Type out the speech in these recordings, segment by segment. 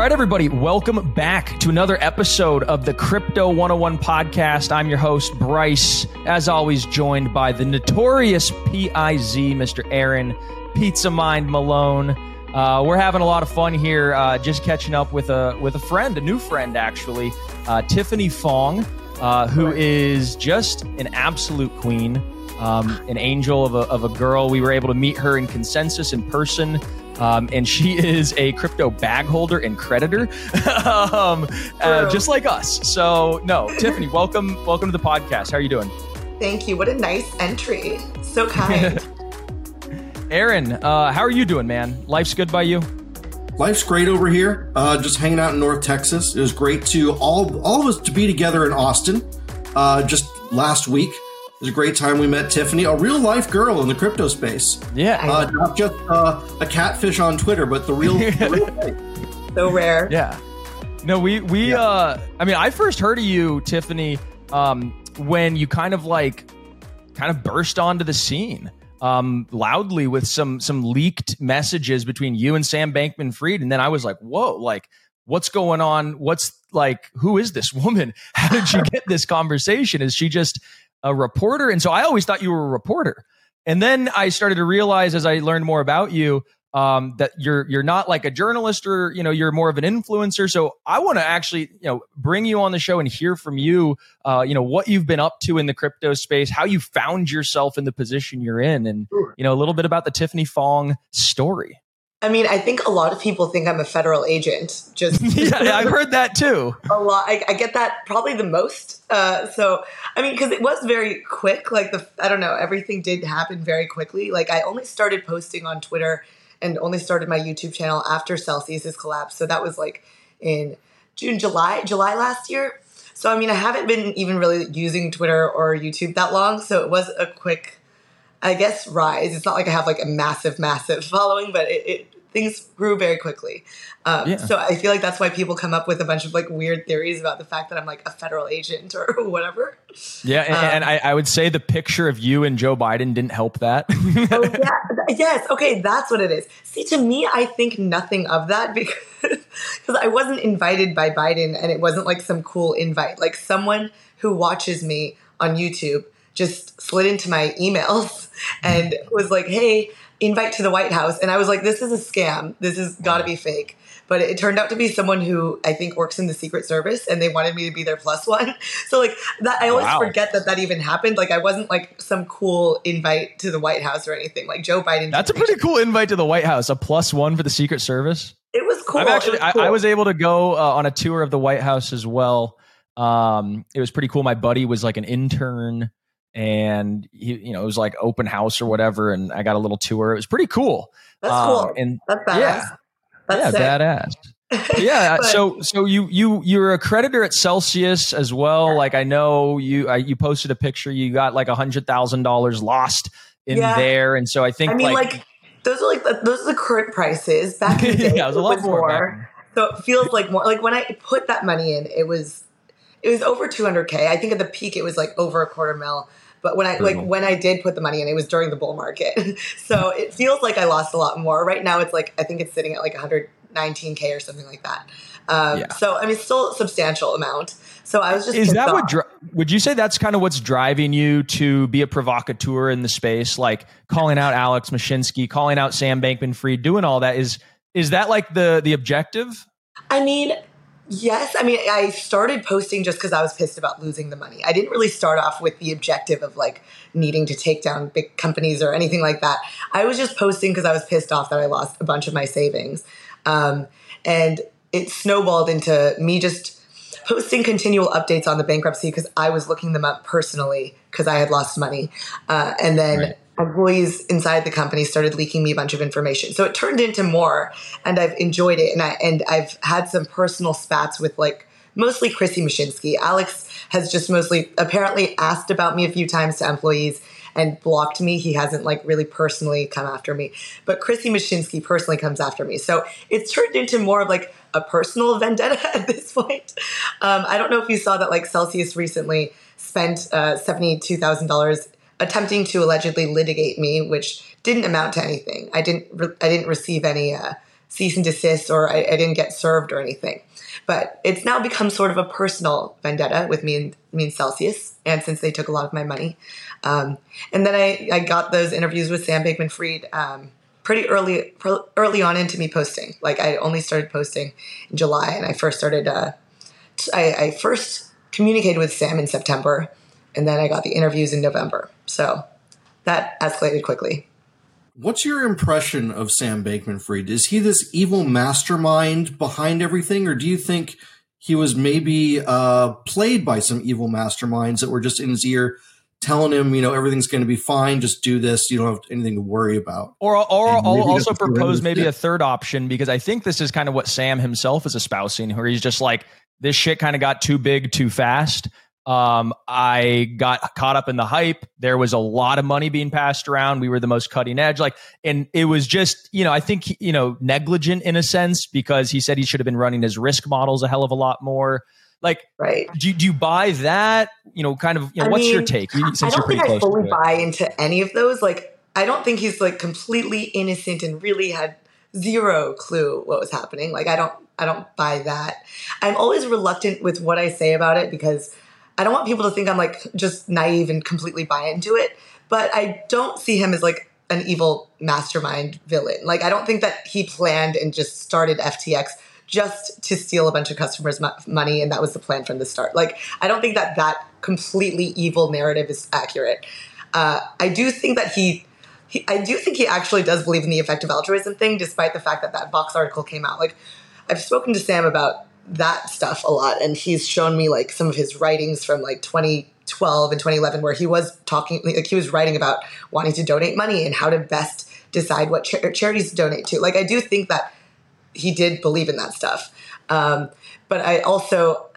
right, everybody, welcome back to another episode of the Crypto 101 podcast. I'm your host, Bryce, as always, joined by the notorious PIZ, Mr. Aaron Pizza Mind Malone. We're having a lot of fun here, just catching up with a friend, a new friend, actually, Tiffany Fong, who is just an absolute queen, an angel of a girl. We were able to meet her in Consensus in person. And she is a crypto bag holder and creditor, just like us. So, no, Tiffany, welcome to the podcast. How are you doing? Thank you. What a nice entry. So kind. Aaron, how are you doing, man? Life's good by you? Life's great over here. Just hanging out in North Texas. It was great to all of us to be together in Austin just last week. It was a great time. We met Tiffany, a real life girl in the crypto space. Yeah. Not just a catfish on Twitter, but the real thing. So rare. Yeah. No, I first heard of you, Tiffany, when you kind of burst onto the scene loudly with some leaked messages between you and Sam Bankman-Fried. And then I was like, whoa, what's going on? Who is this woman? How did she get this conversation? Is she just a reporter? And so I always thought you were a reporter. And then I started to realize as I learned more about you, that you're not like a journalist or, you're more of an influencer. So I want to actually, bring you on the show and hear from you, what you've been up to in the crypto space, how you found yourself in the position you're in, and, a little bit about the Tiffany Fong story. I mean, I think a lot of people think I'm a federal agent. Just yeah, I've heard that too. A lot. I get that probably the most. Because it was very quick. I don't know, everything did happen very quickly. I only started posting on Twitter and only started my YouTube channel after Celsius's collapse. So that was in July last year. So, I haven't been even really using Twitter or YouTube that long. So it was a quick, I guess, rise. It's not like I have a massive following, but things grew very quickly. So I feel like that's why people come up with a bunch of weird theories about the fact that I'm a federal agent or whatever. Yeah. And I would say the picture of you and Joe Biden didn't help that. Oh, yeah. Yes. Okay. That's what it is. See, to me, I think nothing of that because I wasn't invited by Biden and it wasn't some cool invite. Someone who watches me on YouTube just slid into my emails and was like, hey, invite to the White House. And I was like, this is a scam. This has got to be fake. But it turned out to be someone who I think works in the Secret Service and they wanted me to be their +1. So that, I always forget that even happened. I wasn't some cool invite to the White House or anything. Joe Biden. That's a pretty cool invite to the White House, a +1 for the Secret Service. It was cool. I was able to go on a tour of the White House as well. It was pretty cool. My buddy was an intern. And it was open house or whatever, and I got a little tour. It was pretty cool. That's cool. And that's badass. That's badass. Yeah. So you're a creditor at Celsius as well. I know you posted a picture. You got $100,000 lost in there, and so I think those are those are the current prices. Back in the day, yeah, it was a lot more. So it feels more. When I put that money in, it was over 200K. I think at the peak it was over a $250,000. But when I did put the money in, it was during the bull market. So it feels like I lost a lot more. Right now it's I think it's sitting at 119K or something like that. So still a substantial amount. So I was just Is that what would you say that's kind of what's driving you to be a provocateur in the space, calling out Alex Mashinsky, calling out Sam Bankman-Fried, doing all that? Is that the objective? Yes. I started posting just because I was pissed about losing the money. I didn't really start off with the objective of needing to take down big companies or anything like that. I was just posting because I was pissed off that I lost a bunch of my savings. And it snowballed into me just posting continual updates on the bankruptcy because I was looking them up personally because I had lost money. And then employees inside the company started leaking me a bunch of information. So it turned into more, and I've enjoyed it. And I've had some personal spats with mostly Chrissy Mashinsky. Alex has just mostly apparently asked about me a few times to employees and blocked me. He hasn't really personally come after me, but Chrissy Mashinsky personally comes after me. So it's turned into more of a personal vendetta at this point. I don't know if you saw that Celsius recently spent $72,000 attempting to allegedly litigate me, which didn't amount to anything. I didn't receive any cease and desist or I didn't get served or anything. But it's now become sort of a personal vendetta with me and Celsius, and since they took a lot of my money. And then I got those interviews with Sam Bankman-Fried pretty early on into me posting. Like I only started posting in July, and I first started. I first communicated with Sam in September, and then I got the interviews in November. So that escalated quickly. What's your impression of Sam Bankman-Fried? Is he this evil mastermind behind everything, or do you think he was maybe played by some evil masterminds that were just in his ear telling him, everything's going to be fine, just do this, you don't have anything to worry about? Or I'll also propose maybe a third option, because I think this is kind of what Sam himself is espousing, where he's just like, this shit kind of got too big too fast. I got caught up in the hype. There was a lot of money being passed around. We were the most cutting edge. And it was just, I think, negligent in a sense, because he said he should have been running his risk models a hell of a lot more. Right. Do you buy that? What's your take? Since I you're don't pretty think I close to fully it. buy into any of those. I don't think he's completely innocent and really had zero clue what was happening. I don't buy that. I'm always reluctant with what I say about it because I don't want people to think I'm just naive and completely buy into it. But I don't see him as an evil mastermind villain. I don't think that he planned and just started FTX just to steal a bunch of customers' money, and that was the plan from the start. I don't think that completely evil narrative is accurate. I do think that he actually does believe in the effective altruism thing, despite the fact that Vox article came out. I've spoken to Sam about that stuff a lot, and he's shown me some of his writings from 2012 and 2011, where he was talking, he was writing about wanting to donate money and how to best decide what charities to donate to. I do think that he did believe in that stuff, but I also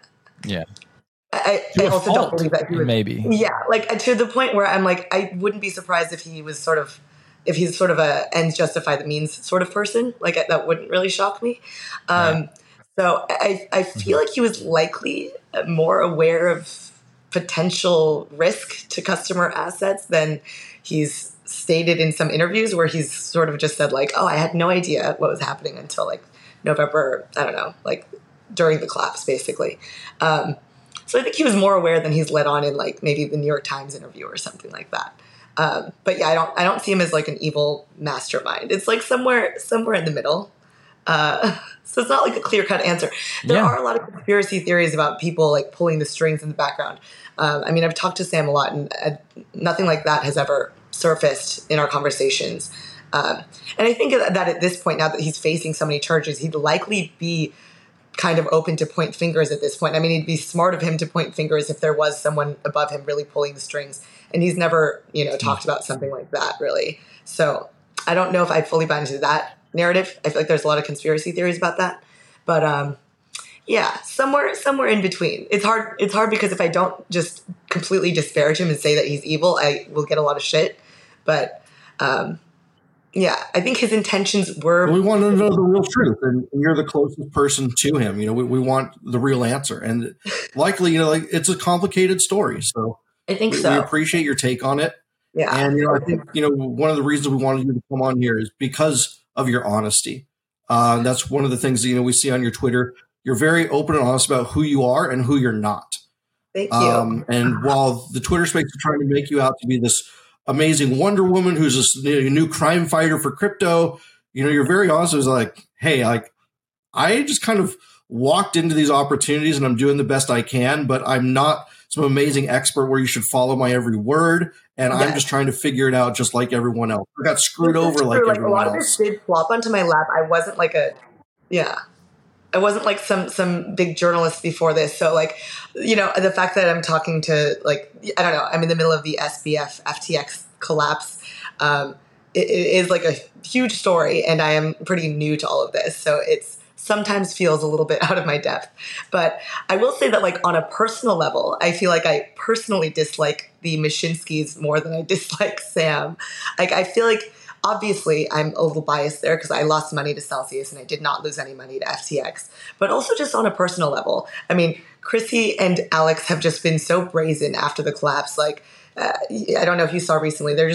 I also don't believe that he was to the point where I'm I wouldn't be surprised if he was if he's sort of a ends justify the means sort of person. That wouldn't really shock me. So I feel like he was likely more aware of potential risk to customer assets than he's stated in some interviews, where he's sort of just said I had no idea what was happening until November, I don't know, during the collapse, basically. So I think he was more aware than he's let on in maybe the New York Times interview or something like that. But yeah, I don't see him as an evil mastermind. It's somewhere in the middle. So it's not a clear-cut answer. There are a lot of conspiracy theories about people pulling the strings in the background. I've talked to Sam a lot, and nothing like that has ever surfaced in our conversations. And I think that at this point, now that he's facing so many charges, he'd likely be kind of open to point fingers at this point. It'd be smart of him to point fingers if there was someone above him really pulling the strings. And he's never, talked about something like that, really. So I don't know if I fully buy into that narrative. I feel like there's a lot of conspiracy theories about that. But somewhere in between. It's hard because if I don't just completely disparage him and say that he's evil, I will get a lot of shit. But I think his intentions were... We want to know the real truth, and you're the closest person to him. We want the real answer. And likely, it's a complicated story. So I think we appreciate your take on it. Yeah. And, I think, one of the reasons we wanted you to come on here is because of your honesty. That's one of the things that, we see on your Twitter. You're very open and honest about who you are and who you're not. Thank you. And while the Twitter space is trying to make you out to be this amazing Wonder Woman who's a new crime fighter for crypto, you're very honest. It was hey, I just kind of walked into these opportunities and I'm doing the best I can, but I'm not some amazing expert where you should follow my every word. And I'm just trying to figure it out just like everyone else. I got screwed over like everyone else. A lot of this did flop onto my lap. I wasn't I wasn't some big journalist before this. So the fact that I'm talking to I don't know, I'm in the middle of the SBF FTX collapse. It is a huge story, and I am pretty new to all of this. So it's sometimes feels a little bit out of my depth. But I will say that on a personal level, I feel like I personally dislike the Mashinskys more than I dislike Sam. I feel like obviously I'm a little biased there because I lost money to Celsius and I did not lose any money to FTX. But also just on a personal level, Chrissy and Alex have just been so brazen after the collapse. I don't know if you saw recently, they're just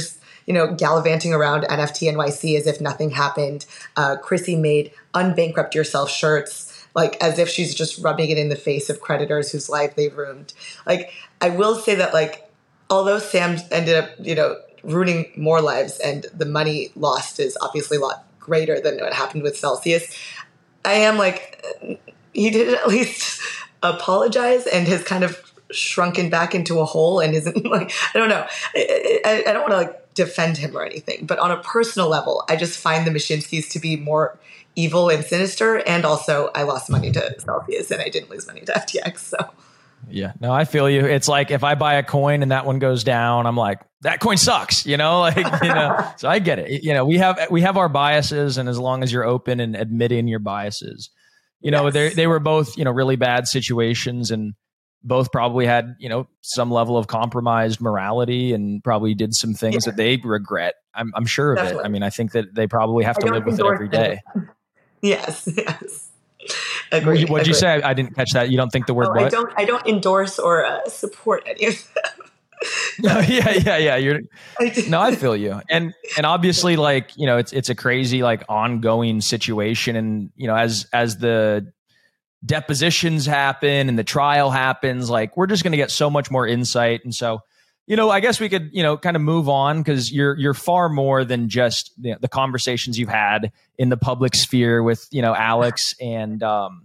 gallivanting around NFT NYC as if nothing happened. Chrissy made unbankrupt yourself shirts, like as if she's just rubbing it in the face of creditors whose life they've ruined. Like, I will say that, like, although Sam ended up, ruining more lives and the money lost is obviously a lot greater than what happened with Celsius, I am like, he did at least apologize and has kind of shrunken back into a hole and isn't like, I don't know. I don't want to like defend him or anything, but on a personal level, I just find the Mashinskis to be more evil and sinister. And also I lost money to Celsius and I didn't lose money to FTX. So yeah, no, I feel you. It's like if I buy a coin and that one goes down, I'm like, that coin sucks, like, so I get it. We have our biases, and as long as you're open and admitting your biases, yes. they were both, really bad situations, and both probably had, some level of compromised morality and probably did some things that they regret. I'm sure of Definitely. It. I mean, I think that they probably have to live with it every day. Yes. Agreed. What'd you say? I didn't catch that. You don't think the word what? I don't endorse or support any of them. Yeah. I feel you. And obviously, like, it's a crazy, like, ongoing situation. And, as the depositions happen and the trial happens, like, we're just going to get so much more insight. And so, I guess we could, kind of move on, because you're far more than just the conversations you've had in the public sphere with, Alex and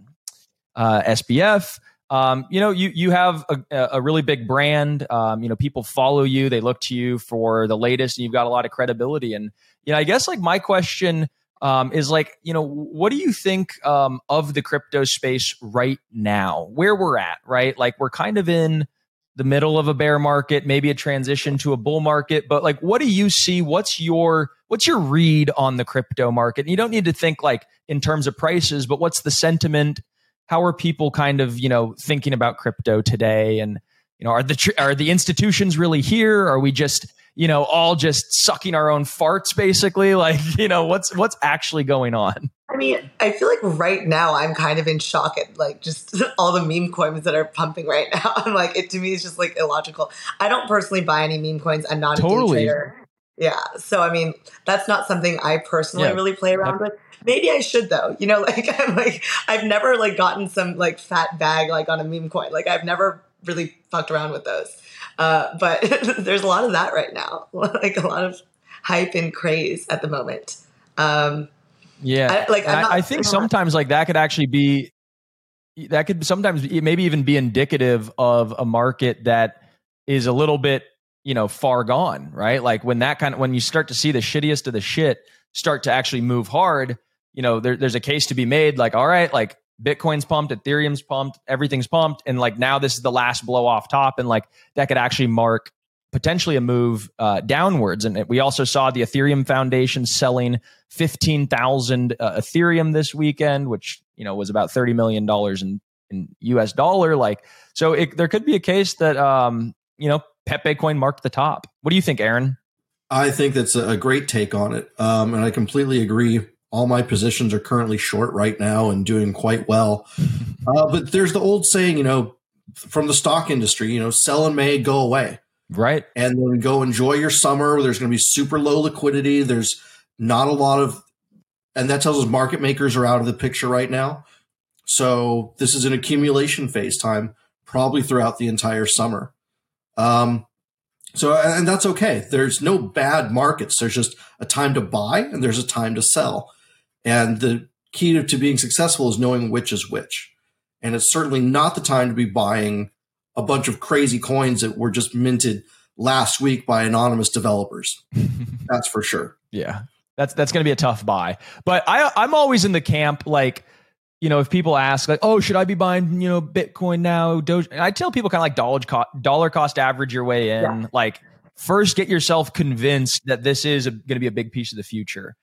SBF. You have a really big brand. People follow you, they look to you for the latest, and you've got a lot of credibility. And, I guess, like, my question is, like, what do you think of the crypto space right now, where we're at, right? Like, we're kind of in the middle of a bear market, maybe a transition to a bull market, but, like, what do you see? What's your read on the crypto market? And you don't need to think, like, in terms of prices, but what's the sentiment? How are people kind of, thinking about crypto today? And, are the institutions really here? Are we just, all just sucking our own farts, basically? Like, what's actually going on? I mean, I feel like right now I'm kind of in shock at, like, just all the meme coins that are pumping right now. I'm like, to me, it's just, like, illogical. I don't personally buy any meme coins. I'm not a day trader. Yeah. So, I mean, that's not something I personally really play around with. Maybe I should, though. I've never, like, gotten some, like, fat bag, like, on a meme coin. Like, I've never really fucked around with those. But there's a lot of that right now. Like, a lot of hype and craze at the moment. I think sometimes, like, that could sometimes maybe even be indicative of a market that is a little bit, far gone, right? Like, when you start to see the shittiest of the shit start to actually move hard, there's a case to be made, like, all right, like, Bitcoin's pumped, Ethereum's pumped, everything's pumped, and, like, now this is the last blow off top, and, like, that could actually mark potentially a move downwards. And we also saw the Ethereum Foundation selling 15,000 Ethereum this weekend, which, was about $30 million in US dollar. Like, so there could be a case that, Pepe Coin marked the top. What do you think, Aaron? I think that's a great take on it. And I completely agree. All my positions are currently short right now and doing quite well. But there's the old saying, from the stock industry, sell in May, go away. Right. And then go enjoy your summer where there's going to be super low liquidity. There's not a lot of, and that tells us market makers are out of the picture right now. So this is an accumulation phase time, probably throughout the entire summer. And that's okay. There's no bad markets. There's just a time to buy and there's a time to sell. And the key to being successful is knowing which is which. And it's certainly not the time to be buying a bunch of crazy coins that were just minted last week by anonymous developers. That's for sure. Yeah, that's going to be a tough buy. But I'm always in the camp, like, if people ask, like, oh, should I be buying, Bitcoin now? Doge? And I tell people kind of like dollar cost average your way in. Yeah. Like, first get yourself convinced that this is going to be a big piece of the future.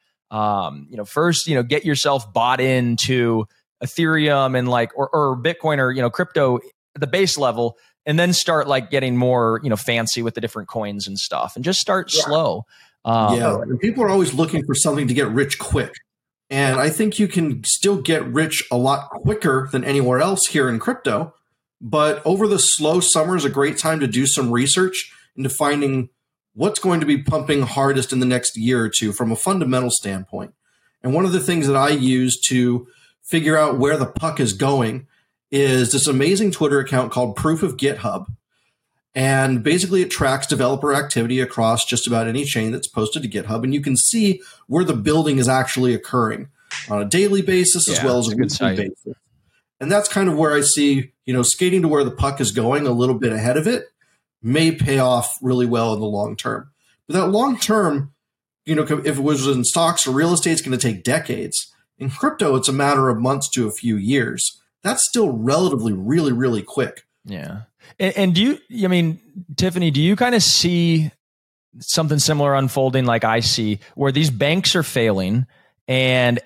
First, get yourself bought into Ethereum and like, or Bitcoin or, crypto at the base level, and then start like getting more, fancy with the different coins and stuff, and just start slow. And people are always looking for something to get rich quick. And I think you can still get rich a lot quicker than anywhere else here in crypto. But over the slow summer is a great time to do some research into finding what's going to be pumping hardest in the next year or two from a fundamental standpoint. And one of the things that I use to figure out where the puck is going is this amazing Twitter account called Proof of GitHub. And basically it tracks developer activity across just about any chain that's posted to GitHub. And you can see where the building is actually occurring on a daily basis as well as a weekly basis. And that's kind of where I see, skating to where the puck is going a little bit ahead of it may pay off really well in the long term. But that long term, if it was in stocks or real estate, it's going to take decades. In crypto, it's a matter of months to a few years. That's still relatively really, really quick. Yeah. And Tiffany, do you kind of see something similar unfolding like I see, where these banks are failing and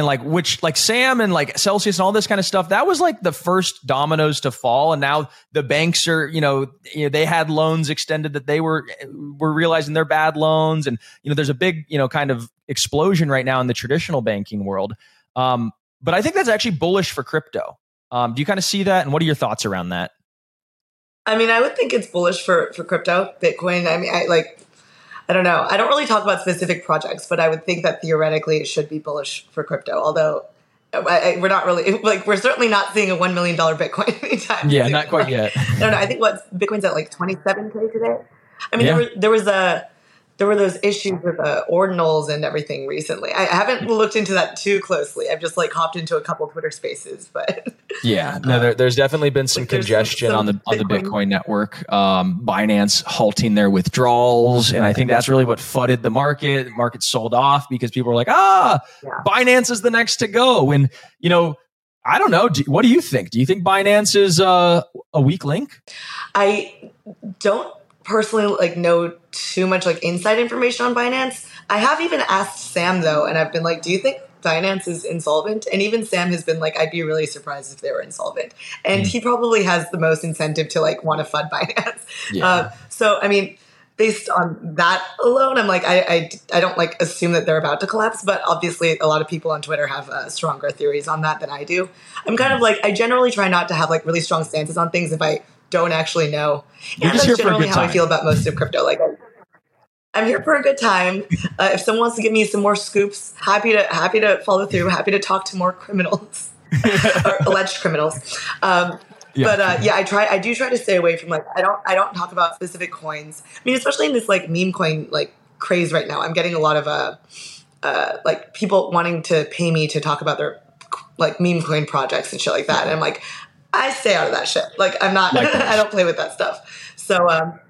Sam and like Celsius and all this kind of stuff, that was like the first dominoes to fall. And now the banks are, they had loans extended that they were realizing they're bad loans. And, there's a big, kind of explosion right now in the traditional banking world. But I think that's actually bullish for crypto. Do you kind of see that? And what are your thoughts around that? I mean, I would think it's bullish for crypto, Bitcoin. I mean, I don't know. I don't really talk about specific projects, but I would think that theoretically it should be bullish for crypto. Although we're not really, we're certainly not seeing a $1 million Bitcoin anytime. Yeah, not quite yet. I don't know. I think Bitcoin's at like 27K today. I mean, there were those issues with ordinals and everything recently. I haven't looked into that too closely. I've just hopped into a couple Twitter spaces, but yeah, no, there's definitely been some congestion on the Bitcoin network. Binance halting their withdrawals, and I think that's really what fudded the market. The market sold off because people were like, Binance is the next to go. And I don't know. What do you think? Do you think Binance is a weak link? I don't personally know too much inside information on Binance. I have even asked Sam though, and I've been like, do you think Binance is insolvent? And even Sam has been like, I'd be really surprised if they were insolvent. And he probably has the most incentive to want to FUD Binance. Yeah. So I mean, based on that alone, I'm like, I don't assume that they're about to collapse, but obviously a lot of people on Twitter have stronger theories on that than I do. I'm kind of I generally try not to have really strong stances on things if I don't actually know. And that's generally how I feel about most of crypto. I'm here for a good time. If someone wants to give me some more scoops, happy to follow through. Happy to talk to more criminals or alleged criminals. But I do try to stay away from I don't talk about specific coins. I mean, especially in this meme coin craze right now. I'm getting a lot of people wanting to pay me to talk about their meme coin projects and shit like that. And I'm like, I stay out of that shit. I'm not. I don't play with that stuff. So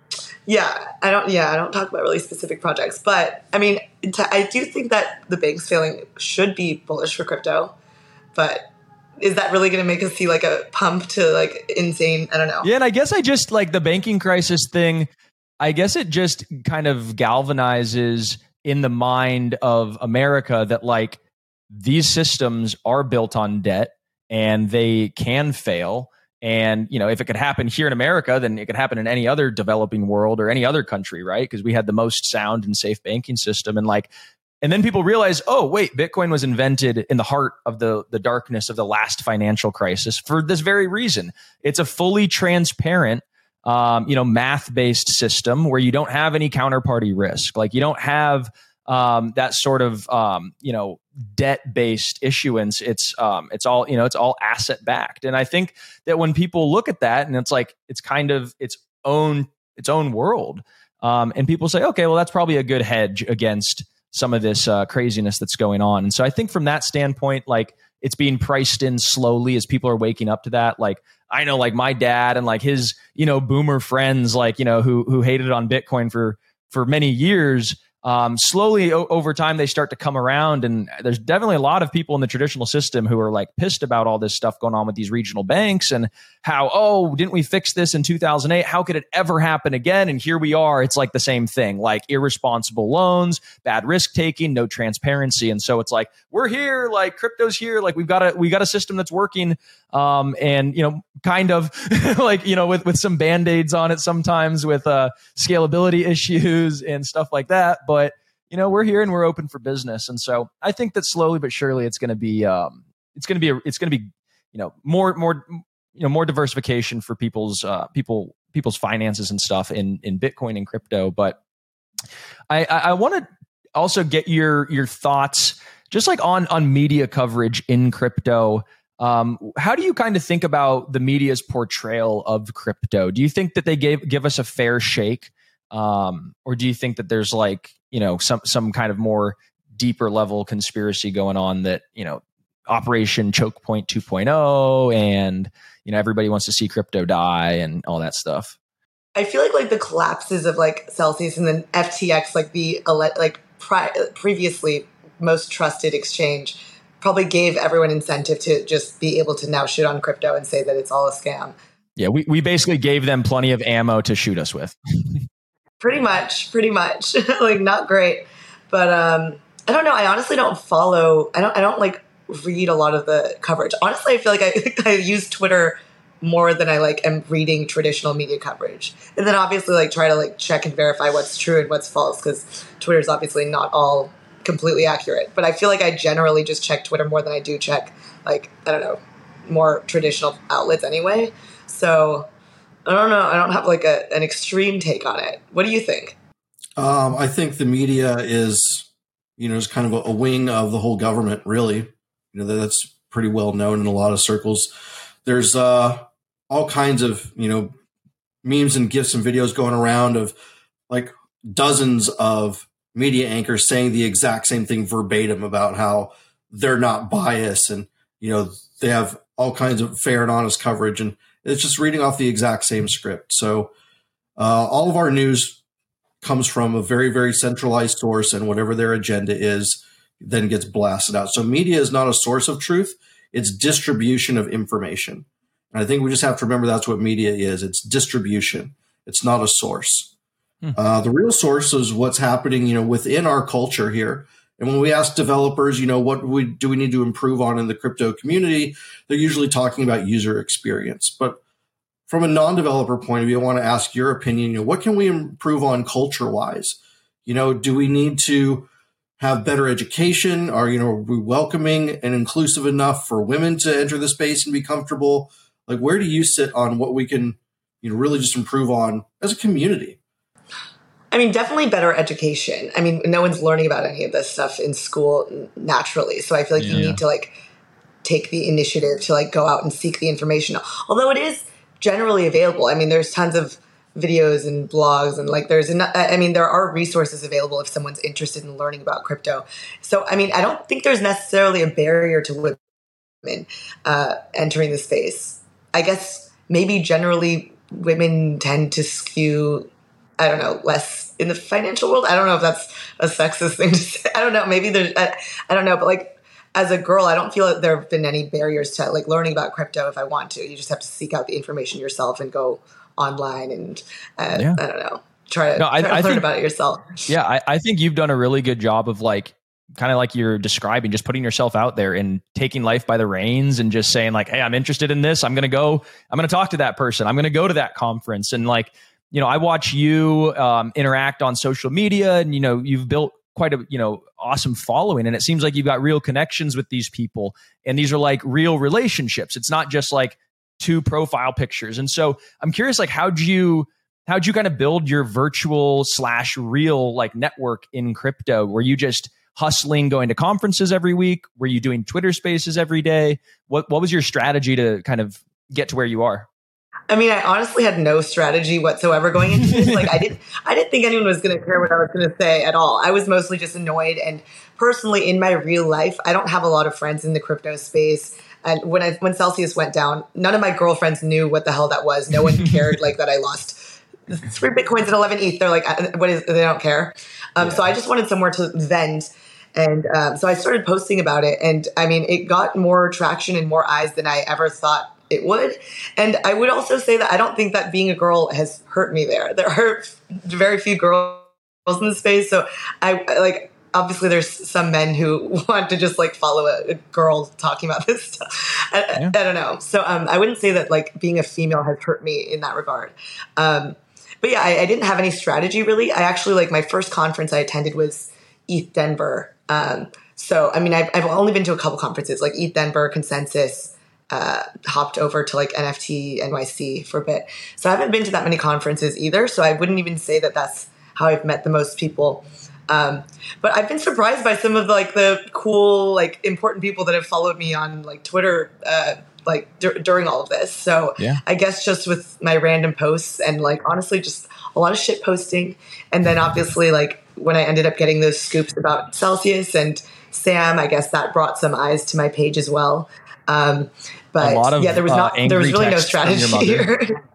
I don't talk about really specific projects. But I mean, I do think that the banks failing should be bullish for crypto. But is that really going to make us see a pump to insane? I don't know. Yeah, and I guess I just the banking crisis thing. I guess it just kind of galvanizes in the mind of America that these systems are built on debt. And they can fail. And, if it could happen here in America, then it could happen in any other developing world or any other country, right? Because we had the most sound and safe banking system. And then people realize, oh, wait, Bitcoin was invented in the heart of the darkness of the last financial crisis for this very reason. It's a fully transparent, math-based system where you don't have any counterparty risk. You don't have that sort of, debt-based issuance. It's all asset backed. And I think that when people look at that and it's kind of its own world, and people say, okay, well, that's probably a good hedge against some of this craziness that's going on. And so I think from that standpoint, it's being priced in slowly as people are waking up to that. I know my dad and his, boomer friends, who hated on Bitcoin for many years. Slowly over time, they start to come around, and there's definitely a lot of people in the traditional system who are pissed about all this stuff going on with these regional banks and how, didn't we fix this in 2008? How could it ever happen again? And here we are. It's the same thing, irresponsible loans, bad risk taking, no transparency. And so it's we're here, crypto's here, we got a system that's working. And kind of with some band-aids on it sometimes with scalability issues and stuff like that. But we're here and we're open for business. And so I think that slowly but surely it's going to be more diversification for people's finances and stuff in Bitcoin and crypto. But I want to also get your thoughts just like on media coverage in crypto. How do you kind of think about the media's portrayal of crypto? Do you think that they give us a fair shake? Or do you think that there's like, some kind of more deeper level conspiracy going on that, Operation Choke Point 2.0 and, everybody wants to see crypto die and all that stuff? I feel like the collapses of like Celsius and then FTX, like the previously most trusted exchange, probably gave everyone incentive to just be able to now shit on crypto and say that it's all a scam. Yeah, we basically gave them plenty of ammo to shoot us with. Pretty much. Like, not great. But I don't know. I honestly don't follow. I don't like read a lot of the coverage. Honestly, I feel like I use Twitter more than I am reading traditional media coverage. And then obviously try to check and verify what's true and what's false, because Twitter is obviously not all completely accurate. But I feel like I generally just check Twitter more than I do check I don't know, more traditional outlets anyway. So I don't know. I don't have an extreme take on it. What do you think? I think the media is, is kind of a wing of the whole government, really. That's pretty well known in a lot of circles. There's all kinds of, memes and GIFs and videos going around of dozens of media anchors saying the exact same thing verbatim about how they're not biased and, they have all kinds of fair and honest coverage. And it's just reading off the exact same script. So all of our news comes from a very, very centralized source, and whatever their agenda is then gets blasted out. So media is not a source of truth. It's distribution of information. And I think we just have to remember that's what media is. It's distribution. It's not a source. The real source is what's happening, within our culture here. And when we ask developers, what do we need to improve on in the crypto community, they're usually talking about user experience. But from a non-developer point of view, I want to ask your opinion. What can we improve on culture-wise? Do we need to have better education? Are we welcoming and inclusive enough for women to enter the space and be comfortable? Where do you sit on what we can, really just improve on as a community? I mean, definitely better education. I mean, no one's learning about any of this stuff in school naturally. So I feel like you need to take the initiative to go out and seek the information. Although it is generally available. I mean, there's tons of videos and blogs and there are resources available if someone's interested in learning about crypto. So, I mean, I don't think there's necessarily a barrier to women entering the space. I guess maybe generally women tend to skew, I don't know, less in the financial world. I don't know if that's a sexist thing to say. I don't know. Maybe there's, I don't know. But as a girl, I don't feel that there have been any barriers to learning about crypto if I want to. You just have to seek out the information yourself and go online and I don't know, try to learn about it yourself. Yeah, I think you've done a really good job of kind of like you're describing, just putting yourself out there and taking life by the reins and just saying hey, I'm interested in this. I'm going to talk to that person. I'm going to go to that conference. And I watch you interact on social media, and, you've built quite a, awesome following. And it seems like you've got real connections with these people. And these are real relationships. It's not just two profile pictures. And so I'm curious, how'd you kind of build your virtual / real network in crypto? Were you just hustling, going to conferences every week? Were you doing Twitter spaces every day? What was your strategy to kind of get to where you are? I mean, I honestly had no strategy whatsoever going into this. I didn't think anyone was going to care what I was going to say at all. I was mostly just annoyed. And personally, in my real life, I don't have a lot of friends in the crypto space. And when Celsius went down, none of my girlfriends knew what the hell that was. No one cared that I lost 3 Bitcoins and 11 ETH. They're what is? They don't care. So I just wanted somewhere to vent. And so I started posting about it. And I mean, it got more traction and more eyes than I ever thought it would. And I would also say that I don't think that being a girl has hurt me there. There are very few girls in the space. So I obviously there's some men who want to just follow a girl talking about this stuff. I don't know. So I wouldn't say that being a female has hurt me in that regard. But yeah, I didn't have any strategy really. I actually my first conference I attended was ETH Denver. So I mean, I've only been to a couple conferences ETH Denver, Consensus. Hopped over to NFT NYC for a bit. So I haven't been to that many conferences either. So I wouldn't even say that that's how I've met the most people. But I've been surprised by some of like the cool, like important people that have followed me on like Twitter, during all of this. So I guess just with my random posts and like honestly just a lot of shit posting, and then obviously like when I ended up getting those scoops about Celsius and Sam, I guess that brought some eyes to my page as well. But there was really no strategy here.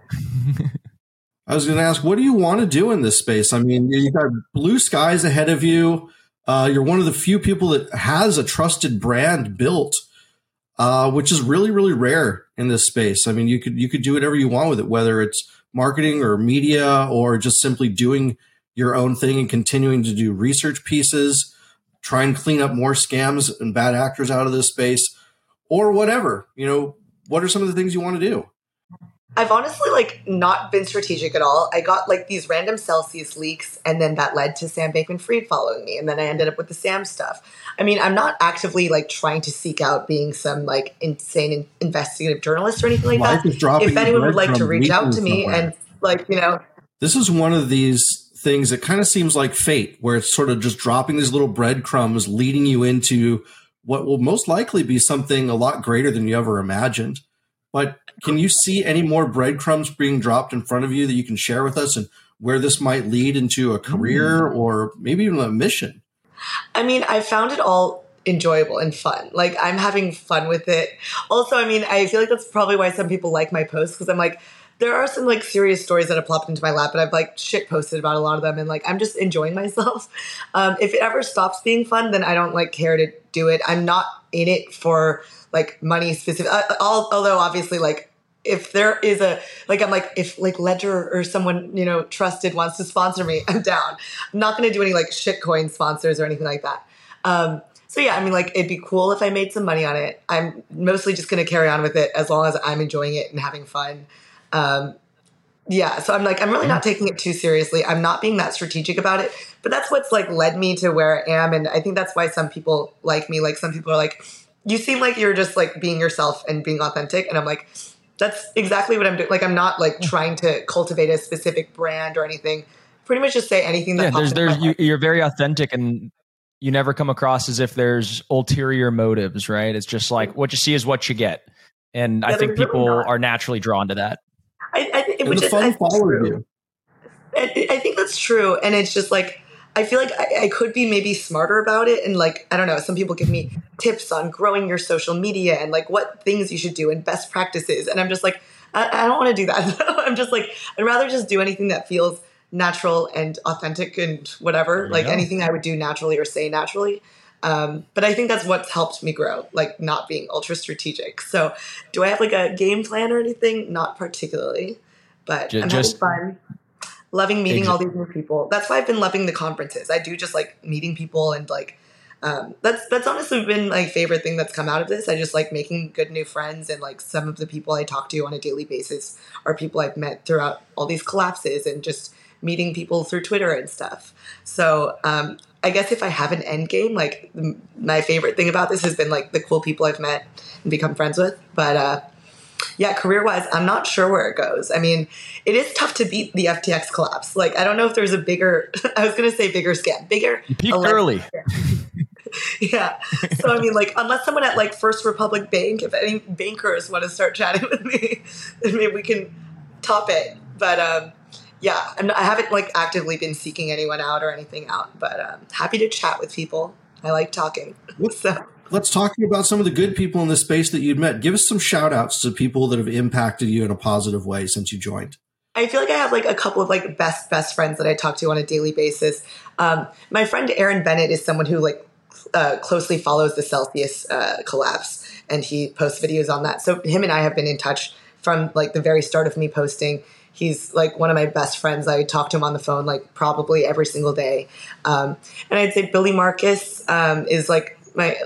I was going to ask, what do you want to do in this space? I mean, you've got blue skies ahead of you. You're one of the few people that has a trusted brand built, which is really, really rare in this space. I mean, you could do whatever you want with it, whether it's marketing or media or just simply doing your own thing and continuing to do research pieces, try and clean up more scams and bad actors out of this space, or whatever. What are some of the things you want to do? I've honestly like not been strategic at all. I got like these random Celsius leaks, and then that led to Sam Bankman-Fried following me, and then I ended up with the Sam stuff. I mean, I'm not actively like trying to seek out being some like insane investigative journalist or anything like that. If anyone would like to reach out to me and like, this is one of these things that kind of seems like fate, where it's sort of just dropping these little breadcrumbs, leading you into what will most likely be something a lot greater than you ever imagined. But can you see any more breadcrumbs being dropped in front of you that you can share with us, and where this might lead into a career or maybe even a mission? I mean, I found it all enjoyable and fun. Like, I'm having fun with it. Also, I mean, I feel like that's probably why some people like my posts, because I'm like, there are some like serious stories that have plopped into my lap, and I've like shit posted about a lot of them, and like I'm just enjoying myself. If it ever stops being fun, then I don't like care to do it. I'm not in it for like money specific. Although obviously, like if there is I'm like, if like Ledger or someone trusted wants to sponsor me, I'm down. I'm not going to do any like shitcoin sponsors or anything like that. So yeah, I mean, like, it'd be cool if I made some money on it. I'm mostly just going to carry on with it as long as I'm enjoying it and having fun. So I'm like, I'm really not taking it too seriously. I'm not being that strategic about it, but that's what's like led me to where I am. And I think that's why some people like me. Like, some people are like, you seem like you're just like being yourself and being authentic. And I'm like, that's exactly what I'm doing. Like, I'm not like trying to cultivate a specific brand or anything. Pretty much just say anything that pops into my head. You're very authentic, and you never come across as if there's ulterior motives, right? It's just like what you see is what you get. And I think people are naturally drawn to that. I think that's true. And it's just like, I feel like I could be maybe smarter about it. And like, I don't know, some people give me tips on growing your social media and like what things you should do and best practices. And I'm just like, I don't want to do that. I'm just like, I'd rather just do anything that feels natural and authentic and whatever, like anything I would do naturally or say naturally. But I think that's what's helped me grow, like not being ultra strategic. So do I have like a game plan or anything? Not particularly, but I'm having fun. Loving meeting all these new people. That's why I've been loving the conferences. I do just like meeting people, and like that's honestly been my favorite thing that's come out of this. I just like making good new friends, and like some of the people I talk to on a daily basis are people I've met throughout all these collapses and just meeting people through Twitter and stuff. So I guess if I have an end game, like my favorite thing about this has been like the cool people I've met and become friends with. But career-wise, I'm not sure where it goes. I mean, it is tough to beat the FTX collapse. Like, I don't know if there's a bigger, I was going to say bigger scam, bigger. You peaked early. Yeah. So, I mean, like, unless someone at like First Republic Bank, if any bankers want to start chatting with me, then maybe we can top it. But I haven't like actively been seeking anyone out or anything out, but happy to chat with people. I like talking. So. Let's talk about some of the good people in this space that you'd met. Give us some shout outs to people that have impacted you in a positive way since you joined. I feel like I have like a couple of like best friends that I talk to on a daily basis. My friend Aaron Bennett is someone who like closely follows the Celsius collapse, and he posts videos on that. So him and I have been in touch from like the very start of me posting. He's like one of my best friends. I talk to him on the phone like probably every single day. And I'd say Billy Marcus is like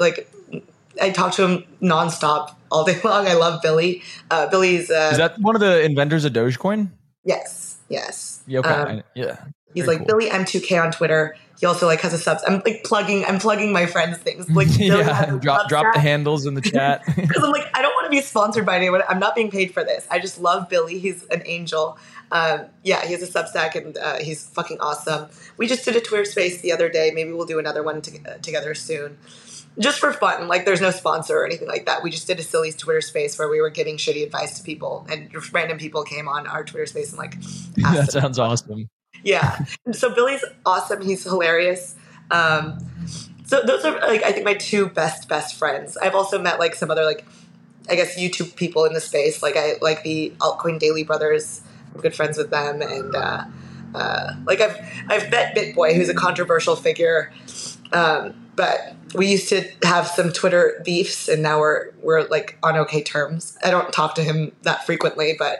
I talk to him nonstop all day long. I love Billy. Billy's is that one of the inventors of Dogecoin? Yes. Yeah, okay. He's like cool. Billy M2K on Twitter. He also like has a subs. I'm plugging my friends' things. Like drop the handles in the chat. Because I'm like, I don't want to be sponsored by anyone. I'm not being paid for this. I just love Billy. He's an angel. He has a Substack, and he's fucking awesome. We just did a Twitter space the other day. Maybe we'll do another one together soon. Just for fun. Like, there's no sponsor or anything like that. We just did a silly Twitter space where we were giving shitty advice to people, and random people came on our Twitter space and like asked That sounds awesome. Yeah. So Billy's awesome. He's hilarious. So those are like, I think, my two best friends. I've also met like some other, like, I guess, YouTube people in the space. Like, I like the Altcoin Daily brothers. I'm good friends with them. And like I've met BitBoy, who's a controversial figure. But we used to have some Twitter beefs, and now we're like on okay terms. I don't talk to him that frequently, but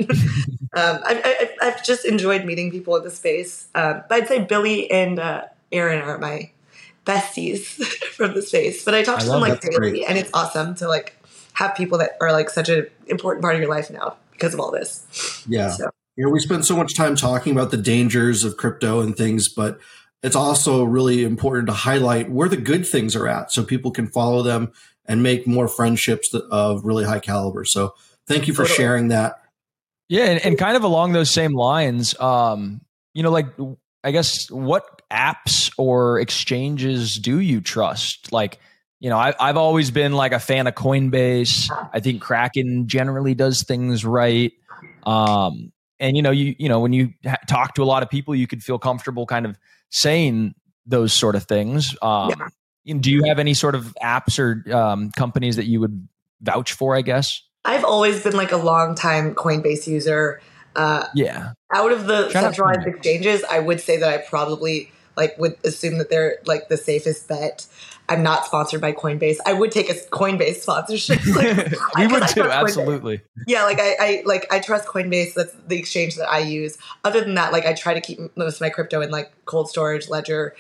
I've just enjoyed meeting people in the space. But I'd say Billy and Aaron are my besties from the space. But I talk to them like daily, and it's awesome to like have people that are like such an important part of your life now because of all this. Yeah. So. We spend so much time talking about the dangers of crypto and things, but it's also really important to highlight where the good things are at so people can follow them and make more friendships of really high caliber. So thank you for sharing that. Yeah. And kind of along those same lines, like, I guess, what apps or exchanges do you trust? Like, I've always been like a fan of Coinbase. I think Kraken generally does things right. And, when you talk to a lot of people, you could feel comfortable kind of saying those sort of things. Do you have any sort of apps or companies that you would vouch for, I guess? I've always been like a long time Coinbase user. Out of the centralized exchanges, I would say that I probably like would assume that they're like the safest bet. I'm not sponsored by Coinbase. I would take a Coinbase sponsorship. Like, we would too, absolutely. Yeah, like I trust Coinbase. That's the exchange that I use. Other than that, like I try to keep most of my crypto in like cold storage, Ledger.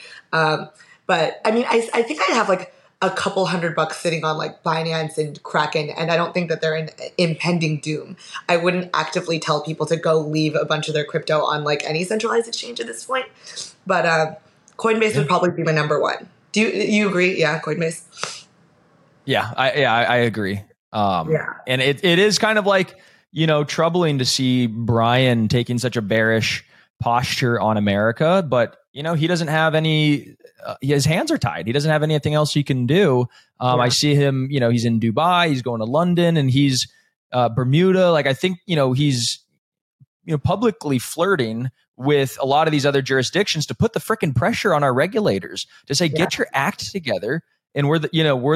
But I mean, I think I have like a couple $100 sitting on like Binance and Kraken, and I don't think that they're in impending doom. I wouldn't actively tell people to go leave a bunch of their crypto on like any centralized exchange at this point. But Coinbase would probably be my number one. Do you agree? Yeah, Coinbase. Yeah, I agree. And it is kind of like, troubling to see Brian taking such a bearish posture on America, but he doesn't have any. His hands are tied. He doesn't have anything else he can do. I see him. He's in Dubai. He's going to London, and he's Bermuda. Like, I think he's publicly flirting with a lot of these other jurisdictions to put the frickin' pressure on our regulators to say, get your act together. And we're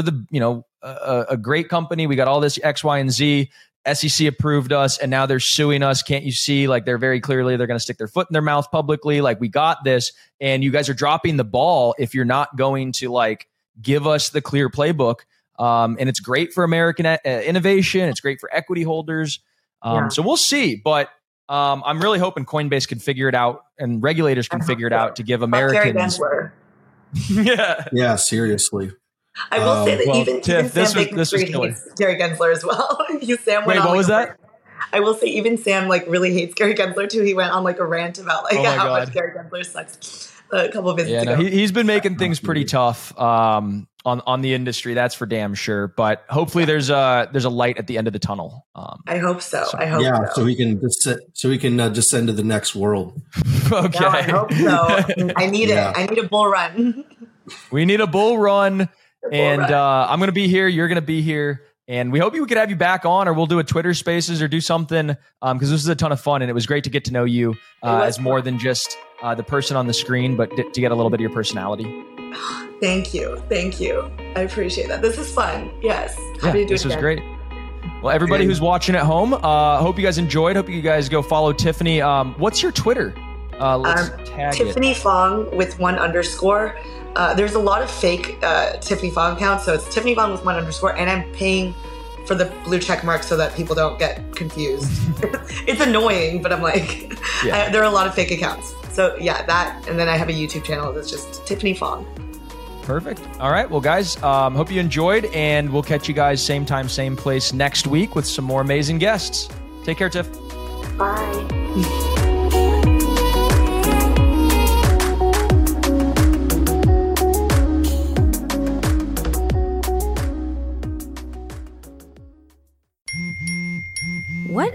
a great company. We got all this X, Y, and Z. SEC approved us, and now they're suing us. Can't you see? Like, they're very clearly, they're going to stick their foot in their mouth publicly. Like, we got this, and you guys are dropping the ball if you're not going to like give us the clear playbook. And it's great for American innovation. It's great for equity holders. So we'll see, but I'm really hoping Coinbase can figure it out and regulators can figure it out to give Americans. Yeah, seriously. I will say that even Sam Bankman-Fried hates Gary Gensler as well. Sam went on, what was that? I will say even Sam like really hates Gary Gensler too. He went on like a rant about like how much Gary Gensler sucks a couple of visits ago. He's been making things pretty tough on the industry. That's for damn sure. But hopefully there's a light at the end of the tunnel. I hope so. I hope so. So we can descend to the next world. Okay. Yeah, I hope so. I need it. I need a bull run. We need a bull run. And I'm going to be here. You're going to be here. And we hope we could have you back on, or we'll do a Twitter Spaces or do something, because this is a ton of fun. And it was great to get to know you as more than just the person on the screen, but to get a little bit of your personality. Thank you. I appreciate that. This is fun. Yes. Happy to do this was great. Well, everybody who's watching at home, hope you guys enjoyed. Hope you guys go follow Tiffany. What's your Twitter? Let's tag Tiffany it. Fong with 1_. There's a lot of fake Tiffany Fong accounts, so it's Tiffany Fong with 1_, and I'm paying for the blue check mark so that people don't get confused. It's annoying, but I'm like, there are a lot of fake accounts. So that, and then I have a YouTube channel that's just Tiffany Fong. Perfect. All right. Well, guys, hope you enjoyed, and we'll catch you guys same time, same place next week with some more amazing guests. Take care, Tiff. Bye.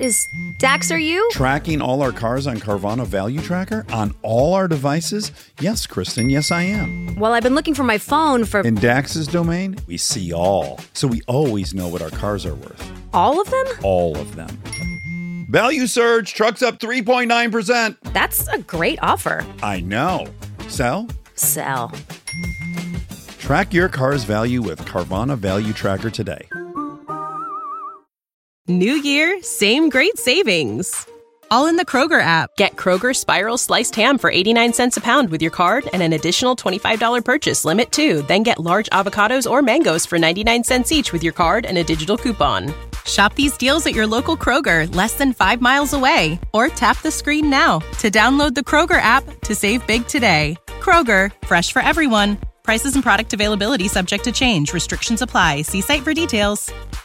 Dax, are you? Tracking all our cars on Carvana Value Tracker on all our devices? Yes, Kristen, yes, I am. Well, I've been looking for my phone for... In Dax's domain, we see all. So we always know what our cars are worth. All of them? All of them. Value surge, trucks up 3.9%. That's a great offer. I know. Sell? Sell. Track your car's value with Carvana Value Tracker today. New year, same great savings. All in the Kroger app. Get Kroger Spiral Sliced Ham for 89 cents a pound with your card and an additional $25 purchase limit too. Then get large avocados or mangoes for 99 cents each with your card and a digital coupon. Shop these deals at your local Kroger, less than 5 miles away. Or tap the screen now to download the Kroger app to save big today. Kroger, fresh for everyone. Prices and product availability subject to change. Restrictions apply. See site for details.